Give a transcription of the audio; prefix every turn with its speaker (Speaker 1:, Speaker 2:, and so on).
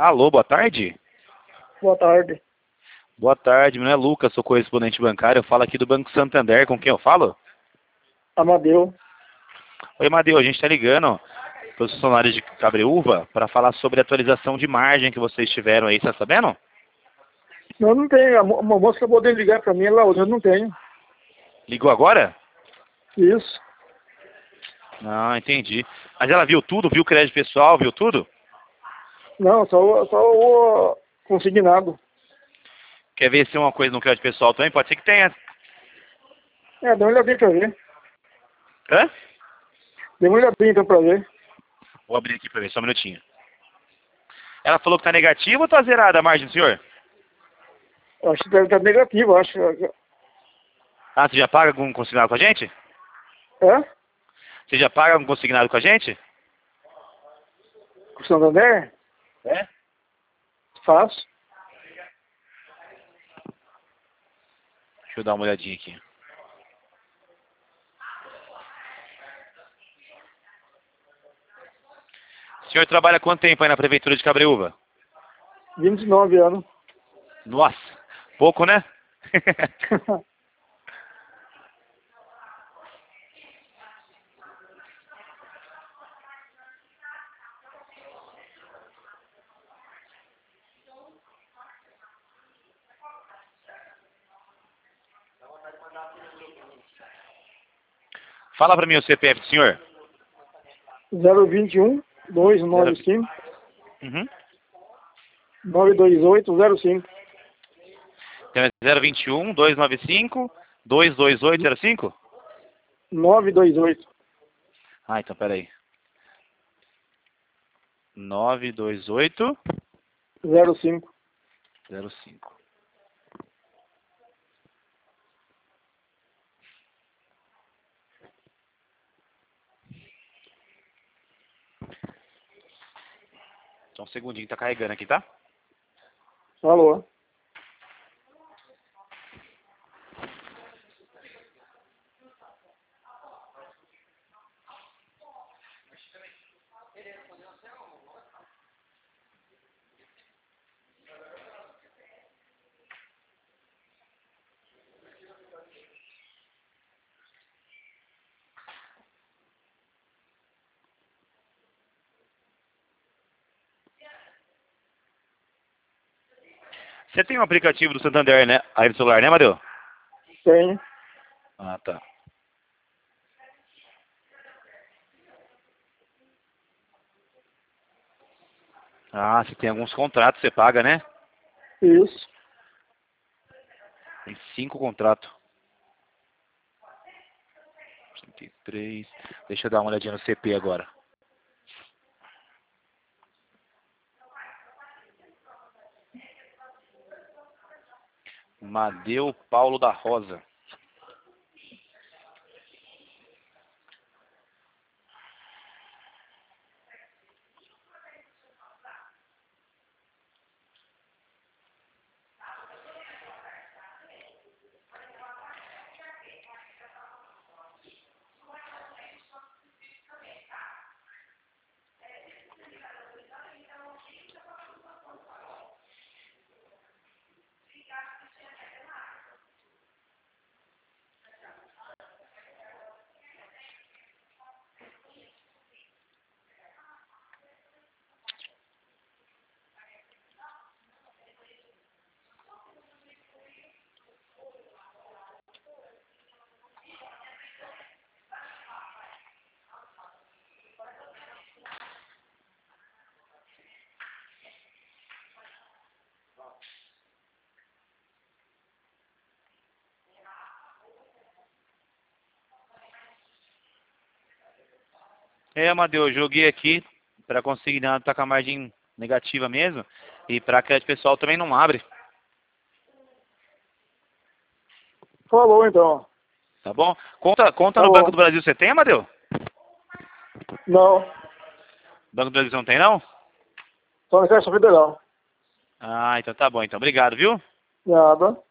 Speaker 1: Alô, boa tarde?
Speaker 2: Boa tarde.
Speaker 1: Boa tarde, meu nome é Lucas, sou correspondente bancário. Eu falo aqui do Banco Santander. Com quem eu falo?
Speaker 2: Amadeu.
Speaker 1: Oi, Madeu, a gente está ligando para os funcionários de Cabreúva para falar sobre a atualização de margem que vocês tiveram aí, tá sabendo?
Speaker 2: Eu não tenho. Uma moça acabou de ligar pra mim, ela eu não tenho.
Speaker 1: Ligou agora?
Speaker 2: Isso.
Speaker 1: Não, entendi. Mas ela viu tudo? Viu o crédito pessoal? Viu tudo?
Speaker 2: Não, só o consignado.
Speaker 1: Quer ver se é uma coisa no crédito pessoal também? Pode ser que tenha.
Speaker 2: Dá uma olhadinha pra ver.
Speaker 1: Hã?
Speaker 2: Dê uma olhadinha então pra ver.
Speaker 1: Vou abrir aqui para ver, só um minutinho. Ela falou que tá negativa ou tá zerada a margem, senhor?
Speaker 2: Eu acho que deve estar negativo, acho.
Speaker 1: Ah, você já paga algum consignado com a gente?
Speaker 2: É?
Speaker 1: Você já paga algum consignado com a gente?
Speaker 2: Com o Santander?
Speaker 1: É?
Speaker 2: Faço.
Speaker 1: Deixa eu dar uma olhadinha aqui. O senhor trabalha há quanto tempo aí na prefeitura de Cabreúva?
Speaker 2: 29 anos.
Speaker 1: Nossa, pouco, né? Fala pra mim o CPF do senhor.
Speaker 2: 021 295
Speaker 1: Uhum.
Speaker 2: 928 05
Speaker 1: Então é 021 295 22805?
Speaker 2: 928
Speaker 1: Ah, então peraí. 928
Speaker 2: 05.
Speaker 1: 05. Só um segundinho, tá carregando aqui, tá?
Speaker 2: Alô?
Speaker 1: Você tem um aplicativo do Santander, né? Aí no celular, né, Madeu?
Speaker 2: Tenho.
Speaker 1: Ah, tá. Ah, você tem alguns contratos, você paga, né?
Speaker 2: Isso.
Speaker 1: Tem 5 contratos. 33. Deixa eu dar uma olhadinha no CP agora. Madeu Paulo da Rosa. Amadeu, eu joguei aqui para conseguir tá com a margem negativa mesmo. E para crédito pessoal também não abre.
Speaker 2: Falou então.
Speaker 1: Tá bom? Conta
Speaker 2: Tá
Speaker 1: no Banco do
Speaker 2: bom.
Speaker 1: Brasil, você tem, Amadeu?
Speaker 2: Não.
Speaker 1: Banco do Brasil você não tem, não?
Speaker 2: Só na Caixa Federal.
Speaker 1: Ah, então tá bom. Então, obrigado, viu?
Speaker 2: Nada.